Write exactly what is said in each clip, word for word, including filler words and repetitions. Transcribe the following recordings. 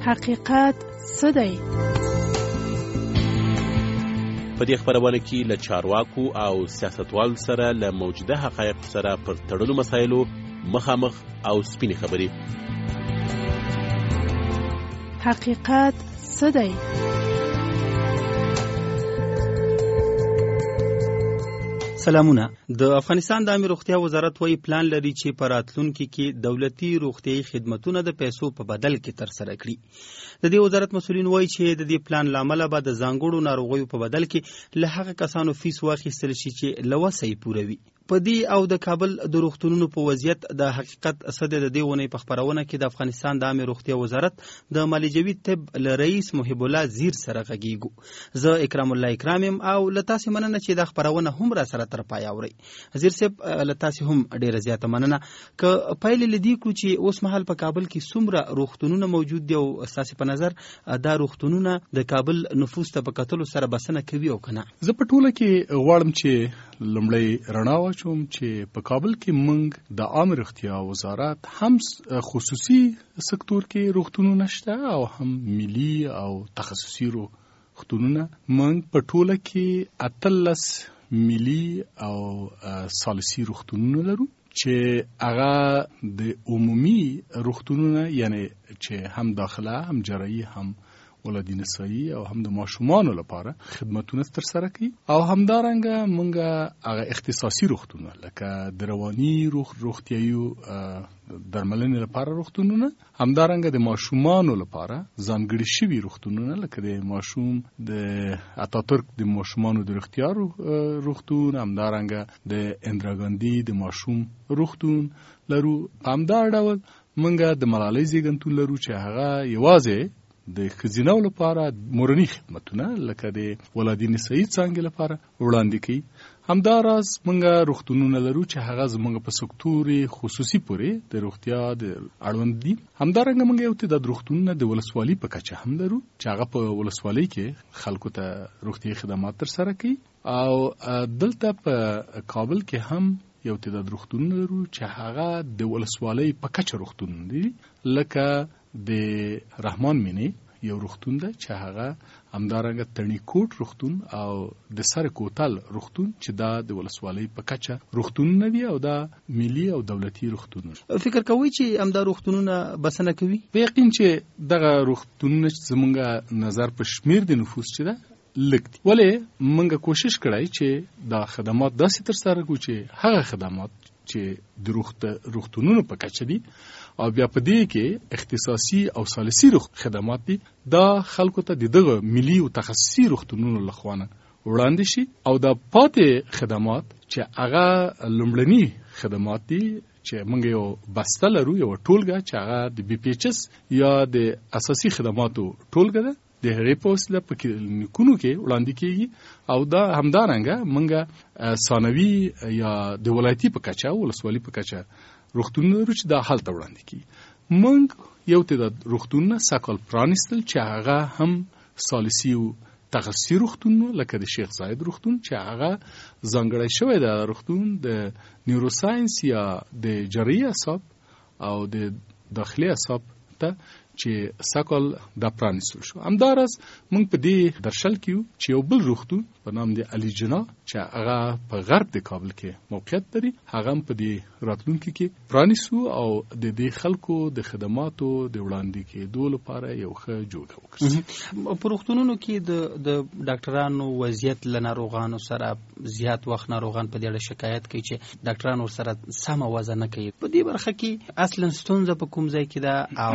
حقیقت څه دی؟ په دې خبرونه کې له چارواکو او سیاستوالو سره له موجوده حقایق سره پر تړلو مسایلو مخامخ او سپینې خبرې. حقیقت څه دی؟ سلامونه. د افغانستان د عامه روغتیا وزارت وايي پلان لري چې په راتلونکي کې دولتي روغتیايي خدماتونه د پیسو په بدل کې ترسره کړي. د دې وزارت مسؤلین وايي چې د دې پلان لامل به د ځانګړو ناروغیو په بدل کې له هغه کسانو فیس واخیستل شي چې له وسه یې پوره وي. په دې او د کابل د روغتونونو په وضعیت د حقیقت صد د دې ونې په خبرونه کې د افغانستان د عامه روغتیا وزارت د معالجوي طب له رئیس محب الله زیر سره غږیږو. زه اکرام الله اکرام یم او له تاسې مننه چې دا خبرونه هم را سره تر پای اورئ. زیر صاحب له تاسې هم ډیره زیاته مننه. که پایلې لیدي کړو چې اوس مهال په کابل کې څومره روغتونونه موجود دي او ستاسې په نظر دا روغتونونه د کابل نفوس ته په کتلو سره بسنه کوي او کنه؟ زه په ټوله کې غواړم چې لومړی رڼا واچوم چې په کابل کې موږ د عامه روغتیا وزارت هم خصوصي سکتور کې روغتونونه شته او هم ملي او تخصصي روغتونونه. موږ په ټوله کې اتلس ملي او ثالثي روغتونونه لرو چې هغه د عمومي روغتونونه یعنی چې هم داخله هم جراحي هم ولادي نسایي او هم د ماشومانو لپاره خدمتونه ترسره کوي او همدارنګه مونږه هغه اختصاصي روغتونونه لکه د رواني روغ روغتیايي درملنې لپاره روغتونونه، همدارنګه د ماشومانو لپاره ځانګړي شوي روغتونونه لکه د ماشوم د اتاتورک د ماشومانو د روغتیا روغتون، همدارنګه د اندرا ګاندي د ماشوم روغتون لرو. همدا ډول مونږه د ملالۍ زیږنتون لرو چې هغه یوازې د ښځینو لپاره مورني خدمتونه لکه د ولادي نسایي څانګې لپاره وړاندې کوي. همداراز مونږه روغتونونه لرو چې هغه زموږ په سکتور خصوصي پورې د روغتیا د اړوند دي. همدارنګه مونږ یو تعداد روغتونونه د ولسوالۍ په کچه هم لرو چې هغه په ولسوالۍ کې خلکو ته روغتیايي خدمات ترسره کوي او دلته په کابل کې هم یو تعداد روغتونونه لرو چې هغه د ولسوالۍ په کچه روغتونونه دي لکه د رحمان مینی یو روغتون ده چې هغه همدارنګه تڼي کوټ روغتون او د سر کوتل روغتون چې دا د ولسوالۍ په کچه روغتونونه دي او دا ملي او دولتي روغتونونه. فکر کوي چې همدا روغتونونه بسنه کوي؟ په یقین چې دغه روغتونونه زمونږ نظر په شمیر د نفوس چې ده لږ دي، ولې مونږ کوشش کړای چې دا خدمات داسې ترسره کړو چې هغه خدمات چې د روغتونونو په کچه دي او بیا په دې کې اختصاصي او ثالثي خدمات دي دا خلکو ته دغه ملي او تخصصي روغتونونو لخوانه وړاندې شي او دا پاتې خدمات چې هغه لومړني خدمات دي چې موږ یو بسته لرو، یو ټولګه چې هغه د بي پی ایچ اس یا د اساسي خدماتو ټولګه ده، د هغې په وسیله په کلینیکونو کې وړاندې کېږي او دا همدارنګه موږ ثانوي یا د ولایتي په کچه ولسوالي په کچه روغتونونه لرو چې دا هلته وړاندې کېږي. موږ یو تعداد روغتونونه سږ کال پرانیستل چې هغه هم ثالثي او تخصصي روغتونونه لکه د شیخ زاید روغتون چې هغه ځانګړی شوی د روغتون د نیوروساینس یا د جراحي اعصاب او د داخلي اعصاب ته چې ساکل د پرانیستل شو. همدارس موږ په دې درشل کې چې یو بل روغتون په نام د علي جنا چې هغه په غرب د کابل کې موقعیت لري هغه په دې راتلونکي کې پرانیسو او د دې خلکو د خدماتو د وړاندې کېدو لپاره یو ښه جوړه وکړو. په روغتونونو کې د د ډاکټرانو وضعیت له ناروغانو سره زیات وخت ناروغان په دې اړه شکایت کوي چې ډاکټران ورسره سمه وضع نه کوي. په دې برخه کې اصلا ستونزه په کوم ځای کې ده او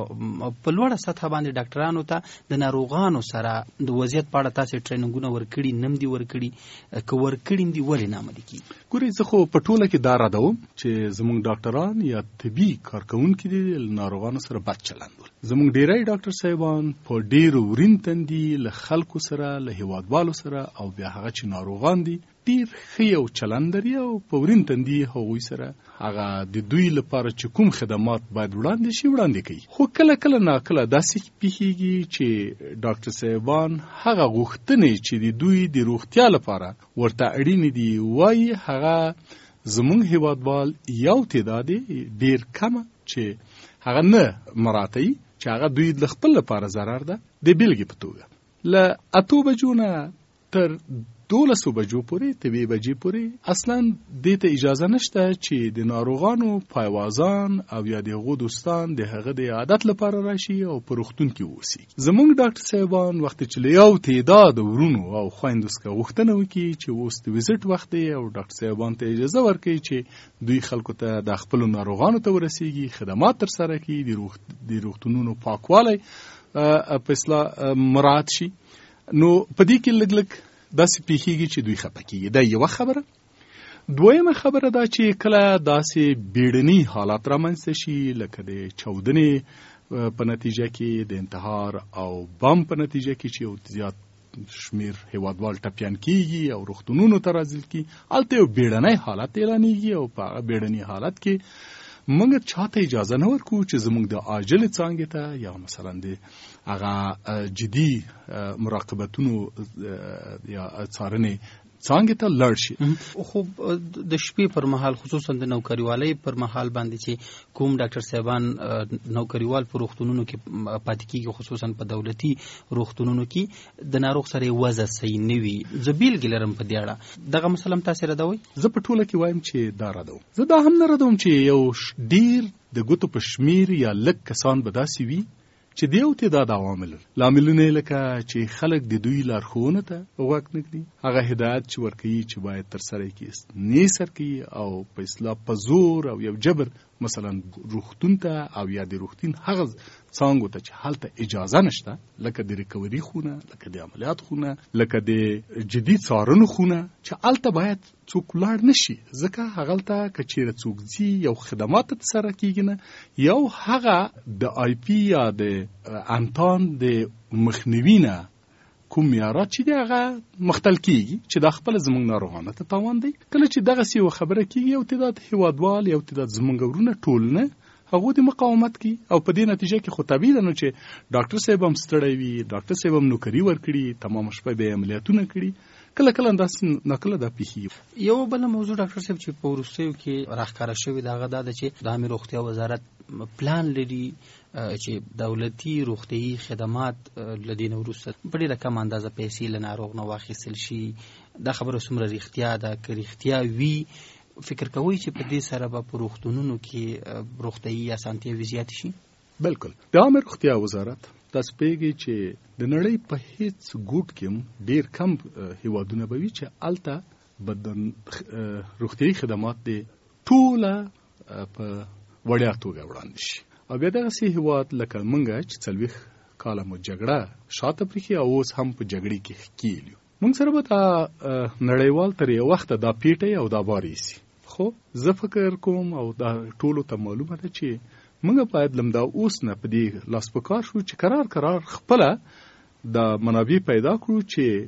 په لوړه سطح باندې ډاکټرانو ته د ناروغانو سره د وضعیت په اړه تاسو ټریننګونه ورکړي نم دي ورکړي که ورکړي دي ولې نه عملي کیږي؟ ګورئ زه خو په ټوله کې دا ردوم چې زموږ ډاکټران یا طبي کارکونکي دي ناروغانو سره بد چلند ول. زموږ ډیری ډاکټر صاحبان په ډیرو ورین تندي له خلکو سره له هیوادوالو سره او بیا هغه چې ناروغان دي ډیر ښه یو چلند لري او په ورین تندي هغوی سره هغه د دوی لپاره چې کوم خدمات باید وړاندې شي وړاندې کوي. خو کله کله ناکله داسې پیښیږي چې ډاکټر صاحبان هغه غوښتنې چې د دوی د روغتیا لپاره ورته اړینې دي وایي هغه زموږ هیوادوال یو تعداد ډیر کمه چې هغه نه مراعاتوي چې هغه دوی د خپل لپاره ضرر ده. د بیلګې په توګه له اتو بجو نه تر دولسو بجو پورې طبیعي بجې پورې اصلا دې ته اجازه نشته چې د ناروغانو پایوازان او یا د هغو دوستان د هغه د عادت لپاره راشي او په روغتون کې اوسي. زموږ ډاکټر صاحبان وخت چې له یو تعداد ورونو او خویندو څخه غوښتنه وکړي چې اوس د ویزټ وخت دی او ډاکټر صاحبان ته اجازه ورکړي چې دوی خلکو ته د خپلو ناروغانو ته ورسیږي، خدمات ترسره کړي، د روغ د روغتونونو پاکوالی په اصطلاح مراعات شي، نو په دې کې لږ لږ داسې پیښیږي چې دوی خفه کېږي. دا یوه خبره. دویمه خبره دا چې کله داسې بیړني حالات رامنځته شي لکه د چاودنې په نتیجه کې، د انتحار او بم په نتیجه کې چې یو زیات شمیر هیوادوال ټپیان کېږي او روغتونونو ته راځل کېږي، هلته یو بیړنی حالت اعلانېږي او په هغه بیړني حالت کې موږ چاته اجازه نه ورکو چې زموږ د عاجل څانګې ته یا مثلا د هغه جدي مراقبتونو یا څارنې څانګې ته لاړ شي. خو د شپې پر مهال خصوصا د نوکریوالۍ پر مهال باندې چې کوم ډاکټر صاحبان نوکریوال په روغتونونو کې پاتې کېږي، خصوصا په دولتي روغتونونو کې د ناروغ سره وضع صحیح نه وي، زه بیلګې لرم په دې اړه، دغه مسله هم تاسې ردوئ؟ زه په ټوله کې وایم چې دا ردوم. زه دا هم نه ردوم چې یو ډیر د ګوتو په شمیر یا لږ کسان به داسې وي چې د یو تعداد عوامل لاملونه لکه چې خلک د دوی لارښوونه ته غوږ نه ږدي، هغه هدایت چې ورکوي چې باید ترسره کړي نه سر کوي او په اصطلاح په زور او یو جبر مثلا روغتون ته او یا د روغتون هغه څانګو ته چې هلته اجازه نشته، لکه د ریکوري خونه، لکه د عملیات خونه، لکه د جدي څارنو خونه، چې هلته باید څوک ولاړ نشي، ځکه هغلته که چیرې څوک ځي یو خدمات ترسره کېږي نه، یو هغه د آی پی یا د انتان د مخنیوي نه کوم معیارات چې دی هغه مختل کېږي چې دا خپله زموږ ناروغانو ته تاوان دی. کله چې دغسې یوه خبره کېږي یو تعداد هیوادوال، یو تعداد زموږ ورونه ټول نه هغو د مقاومت کوي او په دې نتیجه کې خو طبیعي ده نو چې ډاکټر صاحب هم ستړی وي، ډاکټر صاحب هم نوکري ورکړي، تمامه شپه به یې عملیاتونه کړي، کله کله داسې ناکله دا پیښیږي. یو بله موضوع ډاکټر صاحب چې په وروستیو کې راښکاره شوې ده هغه دا ده چې د عامې روغتیا وزارت پلان لري چې دولتي روغتیايي خدمات له دې نه وروسته په ډېره کم اندازه پیسې له ناروغ نه واخیستل شي. دا خبره څومره رښتیا ده؟ که رښتیا وي فکر کوئ چې په دې سره به په روغتونونو کې روغتیايي اسانتیاوې زیاتې شي؟ بلکل. د عامه روغتیا وزارت تاسو پوهېږئ چې د نړۍ په هیڅ ګوټ کې هم ډېر کم هیوادونه به وي چې هلته به د روغتیايي خدمات د ټوله په وړیا توګه وړاندې شي. او بیا دغسې هیواد لکه موږ چې څلوېښت کاله مو جګړه شاته پرېښي او اوس هم په جګړې کې ښکېل یو، موږ سره به دا نړیوال تر یو وخته دا پیټی او دا بار ایسي. خو زه فکر کوم او دا ټولو ته معلومه ده چې موږ باید لمدا اوس نه په دې لاس په کار شو چې قرار قرار خپله د منابع پیدا کړو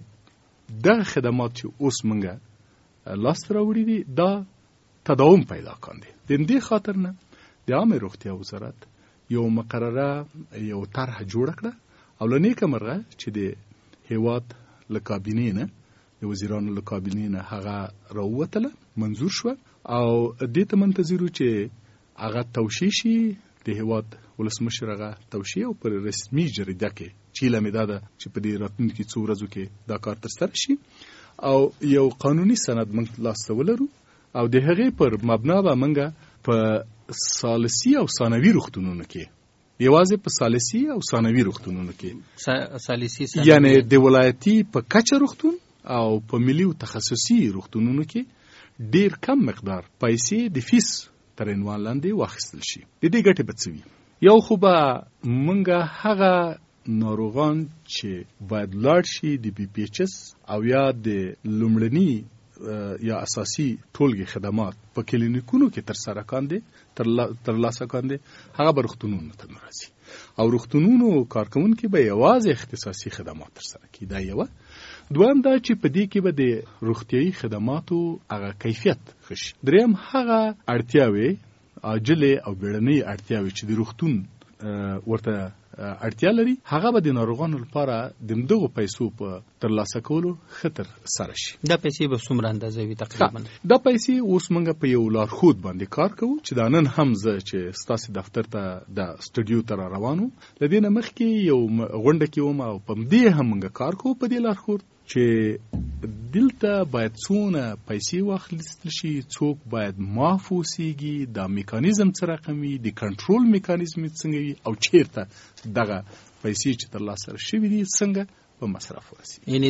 چې دغه خدمات چې اوس موږ لاس ته راوړي دي دا تداوم پیدا کاندي. د همدې خاطر نه د عامې روغتیا وزارت یو مقرره یو طرح جوړه کړه او له نیکه مرغه چې د هیواد له کابینې نه د وزیرانو له کابینې نه هغه راووتله، منظور شوه او دې ته منتظر چې هغه توشیح شي، د هیواد ولسمشر هغه توشیح او پر رسمي جریده کې چې هیله مې دا ده چې په دې راتلونکي څو ورځو کې دا کار ترسره شي او یو قانوني سند موږ لاسته ولرو او د هغې پر مبنا به موږ په ثالثي او ثانوي روغتونونو کې، یوازې په ثالثي او ثانوي روغتونونو کې، ثالثي یعنی د ولایتي په کچه روغتون او په ملي او تخصصي روغتونونو کې ډیر کم مقدار پیسې د فیس تر عنوان لاندې واخیستل شي. د دې ګټې به څه وي؟ یو خو به موږ هغه ناروغان چې باید لاړ شي د بي پی ایچ اس او یا د لومړني یا اساسي ټولګي خدمات په کلینیکونو کې ترسره کاندي ترلاسه کاندي، هغه به روغتونونو ته راځي او روغتونونو کارکوونکي به یوازې اختصاصي خدمات ترسره کوي. دا یوه. دویم دا چې په دې کې به د روغتیايي خدماتو هغه کیفیت ښه شي. دریم هغه اړتیاوې عاجلې او بیړنۍ اړتیاوې چې د روغتون ورته اړتیا لري هغه به د ناروغانو لپاره د دغو پیسو په ترلاسه کولو خطر سره شي. دا پیسې به څومره اندازه وي تقریبا؟ دا پیسې اوس موږ په یو لارښود باندې کار کوو چې دا نن هم زه چې ستاسو دفتر ته د سټوډیو ته را روانو د دې نه مخکې یو غونډه کې وم او په دې هم موږ کار کوو په دې لارښود چې دلته باید څونه پیسې واخیستل شي، څوک باید معاف اوسیږي، دا میکانیزم څه رقم وي، د کنټرول میکانیزم څنګه وي او چیرته دغه پیسې چې ترلاسه شوي دي څنګه په مصرف ورسي. یعنی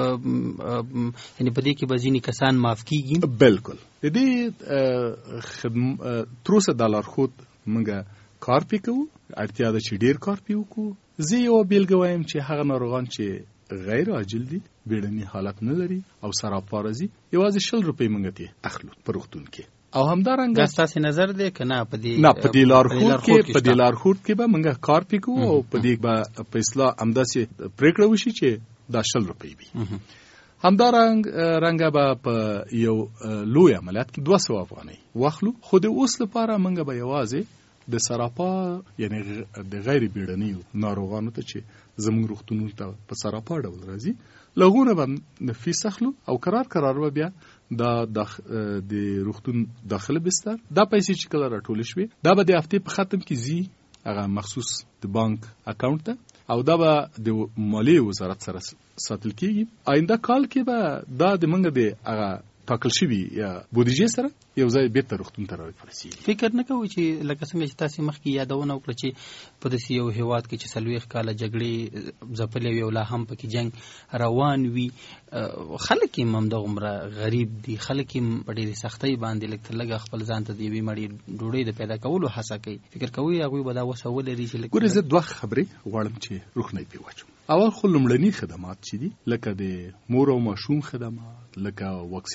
یعنی په دې کې به ځینې کسان معاف کیږي؟ بالکل. د دې خدم تر اوسه د لارښود موږ کار پې کوو، اړتیا ده چې ډېر کار پې وکړو. زه یوه بېلګه وایم چې هغه ناروغان چې غیر عاجل دي، بیړني حالت نه لري او سراپا راځي، یوازې شل روپۍ موږ ترې اخلو په روغتون کې. او همدارنګه دا ستاسې نظر دی که نه په دې نه په دې لارښود کې په دې لارښود کې به موږ کار پې کوو او په دې به په اصلاح همداسې پرېکړه وشي چې دا شل روپۍ وي. همدارنګه رنګه به په یو لوی عملیات کې دوه سوه افغانۍ واخلو، خو د اوس لپاره موږ به یوازې د سراپا یعنی د غیر بیړنیو ناروغانو ته چې زموږ روغتونونو ته په سراپا ډول راځي لغونه به فیس اخلو او قرار قرار به بیا دا د روغتون داخله بستر دا پیسې چې کله راټول شوي دا به د هفتې په ختم کې زی هغه مخصوص د بانک اکاونټ ته او دا به د مالیې وزارت سره ساتل کیږي. آینده کال کې به دا د منګه د هغه ټاکل شوي یا بودیجې سره یو ځای بیرته روغتون ته راورسیږي. فکر نه کوئ چې لکه څنګه چې تاسې مخکې یادونه وکړه چې په داسې یو هېواد کې چې څلوېښت کاله جګړې ځپلې وي او لا هم پکې جنګ روان وي، خلک یې همدغومره غریب دي، خلک یې په ډېرې سختۍ باندې لږ تر لږه خپل ځان ته د یوې مړۍ ډوډۍ د پیدا کولو هڅه کوي. فکر کوئ هغوی به دا وسه ولري چې ګورې زه دوه خبرې غواړم چې روښنۍ پرې واچوم. اول خو لومړني خدمات چې دي لکه د مور او ماشوم خدمات، لکه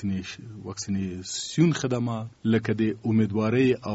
واکسینیشن خدمات، لکه د امیدوارۍ او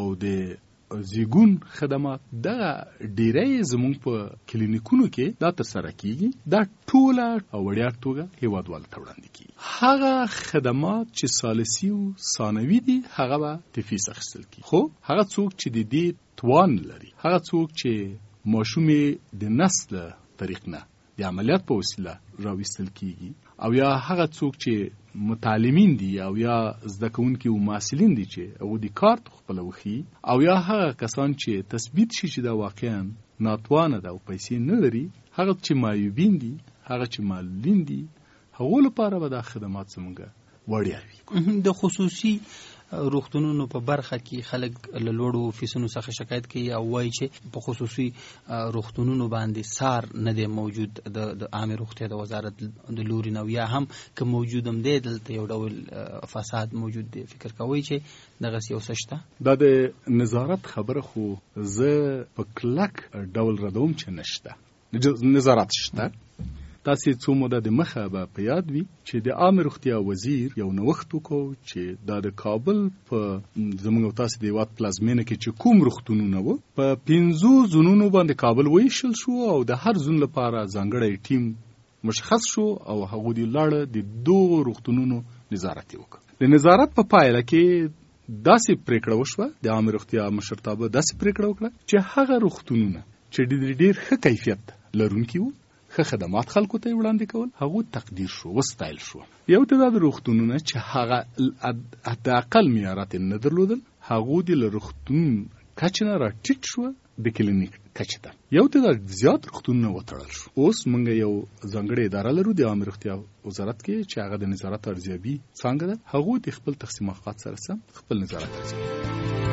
د زیږون خدمات، دا ډیری زموږ په کلینیکونو کې دا ترسره کیږي. دا ټوله او وړیا توګه هیوادوالو ته وړاندې کیږي. هغه خدمات چې ثالثي او ثانوي دي هغه به تفیس اخیستل کیږي. خو هغه څوک چې د دې توان لري، هغه څوک چې ماشوم د نسل طریق نه د عملیات په وسیله راوستل کیږي، او یا هغه څوک چې متعلمین دي او یا زده کوونکي او محصلین دي چې هغوی د کارت خپله وښيي، او یا هغه کسان چې تثبیت شي چې دا واقعا ناتوانه ده او پیسې نه لري، هغه چې معیوبین دي، هغه چې معلولین دي، هغو لپاره به دا خدمات زموږ وړیا وي. د خصوصي روغتونونو په برخه کې خلک له لوړو فیسونو څخه شکایت کوي او وایي چې په خصوصي روغتونونو باندې سار نه دی موجود د عامه روغتیا د وزارت د لوري نه، یا هم که موجود هم دی دلته یو ډول فساد موجود دی. فکر کوئ چې دغسې یو څه شته؟ دا د نظارت خبره خو زه په کلک ډول ردوم چې نشته. نظارت شته. تاسې څو موده د مخه به په یاد وي چې د عامه روغتیا وزیر یو نوښت وکړو چې دا د کابل په زموږ او تاسې د هېواد پلازمینه کې چې کوم روغتونونه وو په پنځو زونونو باندې کابل ویشل شو او د هر زون لپاره ځانګړی ټیم مشخص شو او هغوی د لاړه د دغو روغتونونو نظارت یې وکړ. د نظارت په پایله کې داسې پرېکړه وشوه، د عامه روغتیا مشرتابه داسې پرېکړه وکړه چې هغه روغتونونه چې ډېر ښه کیفیت لرونکي وو، ښه خدمات خلکو ته وړاندې کول، هغه تقدیر شو، وستایل شو. یو تعداد روغتونونه چې هغه حداقل معیارات نه درلودل، هغه د روغتون کچه نه راټیټ شو د کلینیک کچه ته. یو تعداد زیات روغتونونه وتړل شو. اوس موږ یو ځانګړې اداره لرو د عامه روغتیا وزارت کې چې هغه د نظارت ارزیابي څانګه ده. هغه د خپل تقسیم اوقات سره سم خپل نظارت ارزیابي.